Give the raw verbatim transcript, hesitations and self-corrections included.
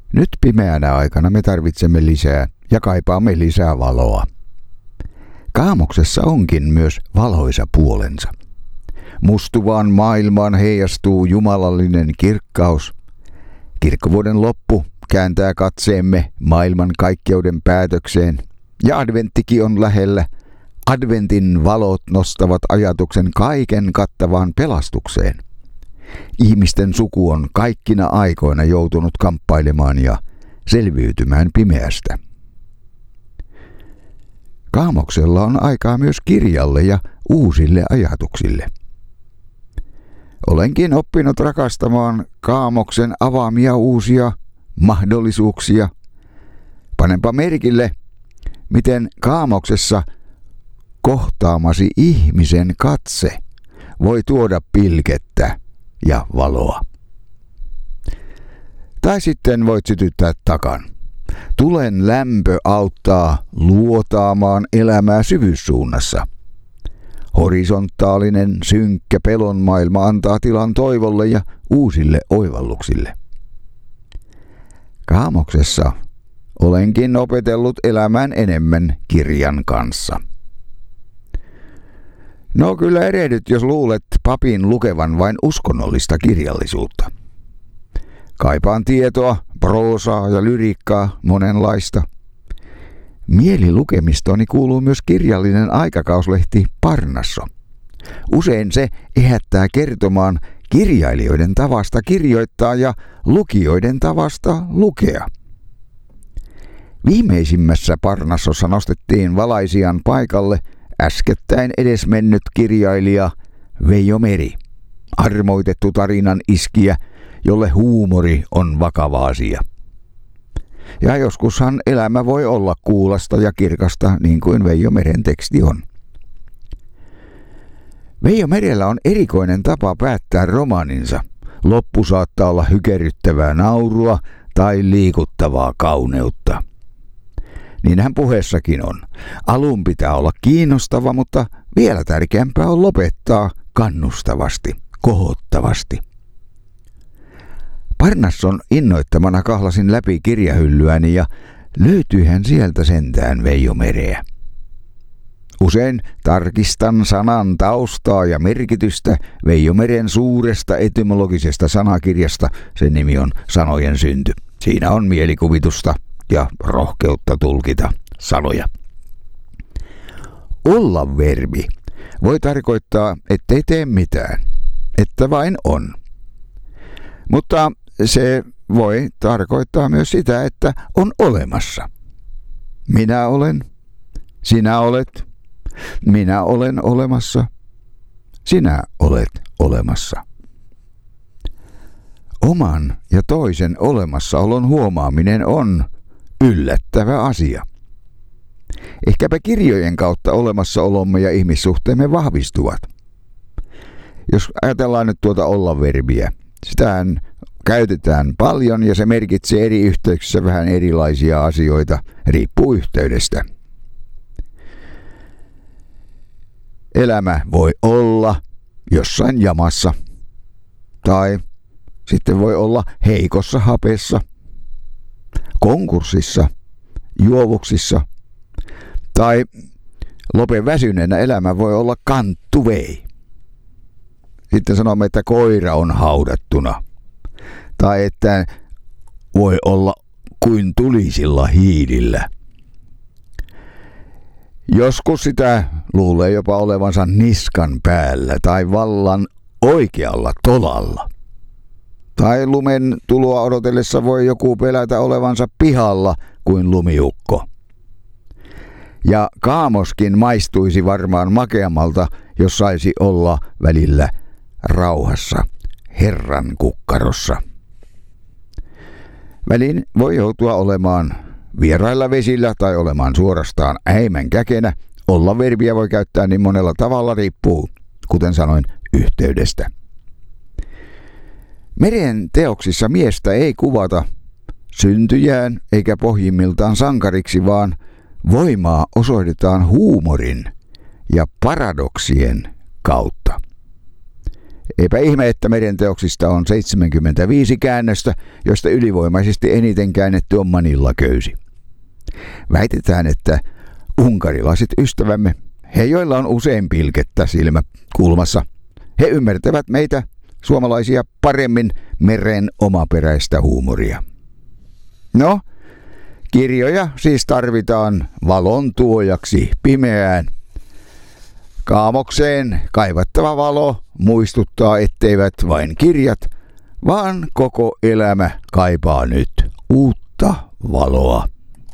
Nyt pimeänä aikana me tarvitsemme lisää ja kaipaamme lisää valoa. Kaamoksessa onkin myös valoisa puolensa. Mustuvaan maailmaan heijastuu jumalallinen kirkkaus. Kirkkovuoden loppu kääntää katseemme maailman kaikkeuden päätökseen ja adventtikin on lähellä. Adventin valot nostavat ajatuksen kaiken kattavaan pelastukseen. Ihmisten suku on kaikkina aikoina joutunut kamppailemaan ja selviytymään pimeästä. Kaamoksella on aikaa myös kirjalle ja uusille ajatuksille. Olenkin oppinut rakastamaan Kaamoksen avaamia uusia mahdollisuuksia. Panenpa merkille, miten Kaamoksessa kohtaamasi ihmisen katse voi tuoda pilkettä ja valoa. Tai sitten voit sytyttää takan. Tulen lämpö auttaa luotaamaan elämää syvyyssuunnassa. Horisontaalinen, synkkä pelon maailma antaa tilan toivolle ja uusille oivalluksille. Kaamoksessa olenkin opetellut elämään enemmän kirjan kanssa. No kyllä erehdyt, jos luulet papin lukevan vain uskonnollista kirjallisuutta. Kaipaan tietoa, proosaa ja lyriikkaa monenlaista. Mielilukemistoni kuuluu myös kirjallinen aikakauslehti Parnasso. Usein se ehättää kertomaan kirjailijoiden tavasta kirjoittaa ja lukijoiden tavasta lukea. Viimeisimmässä Parnassossa nostettiin valaisijan paikalle äskettäin edesmennyt kirjailija Veijo Meri, armoitettu tarinan iskiä, jolle huumori on vakava asia. Ja joskushan elämä voi olla kuulasta ja kirkasta niin kuin Veijo Meren teksti on. Veijo Merellä on erikoinen tapa päättää romaaninsa. Loppu saattaa olla hykerryttävää naurua tai liikuttavaa kauneutta. Niinhän puheessakin on. Alun pitää olla kiinnostava, mutta vielä tärkeämpää on lopettaa kannustavasti, kohottavasti. Parnasson innoittamana kahlasin läpi kirjahyllyäni ja löytyihän sieltä sentään Veijo Mereä. Usein tarkistan sanan taustaa ja merkitystä Veijo Meren suuresta etymologisesta sanakirjasta. Sen nimi on Sanojen synty. Siinä on mielikuvitusta ja rohkeutta tulkita sanoja. Olla verbi voi tarkoittaa, ettei tee mitään, että vain on. Mutta se voi tarkoittaa myös sitä, että on olemassa. Minä olen, sinä olet, minä olen olemassa, sinä olet olemassa. Oman ja toisen olemassaolon huomaaminen on yllättävä asia. Ehkäpä kirjojen kautta olemassaolomme ja ihmissuhteemme vahvistuvat. Jos ajatellaan nyt tuota olla-verbiä, sitähän käytetään paljon ja se merkitsee eri yhteyksissä vähän erilaisia asioita, riippuu yhteydestä. Elämä voi olla jossain jamassa tai sitten voi olla heikossa hapessa, konkurssissa, juovuksissa tai lopen väsyneenä elämä voi olla kanttuvei. Sitten sanomme, että koira on haudattuna. Tai että voi olla kuin tulisilla hiilillä. Joskus sitä luulee jopa olevansa niskan päällä tai vallan oikealla tolalla. Tai lumen tuloa odotellessa voi joku pelätä olevansa pihalla kuin lumiukko. Ja kaamoskin maistuisi varmaan makeammalta, jos saisi olla välillä rauhassa Herran kukkarossa. Välin voi joutua olemaan vierailla vesillä tai olemaan suorastaan äimän käkenä. Olla verbiä voi käyttää niin monella tavalla, riippuu, kuten sanoin, yhteydestä. Meren teoksissa miestä ei kuvata syntyjään eikä pohjimmiltaan sankariksi, vaan voimaa osoitetaan huumorin ja paradoksien kautta. Eipä ihme, että merenteoksista on seitsemänkymmentäviisi käännöstä, joista ylivoimaisesti eniten käännetty on Manilla-köysi. Väitetään, että unkarilaiset ystävämme, he joilla on usein pilkettä silmä kulmassa, he ymmärtävät meitä suomalaisia paremmin meren omaperäistä huumoria. No, kirjoja siis tarvitaan valon tuojaksi pimeään. Kaamokseen kaivattava valo muistuttaa, etteivät vain kirjat, vaan koko elämä kaipaa nyt uutta valoa.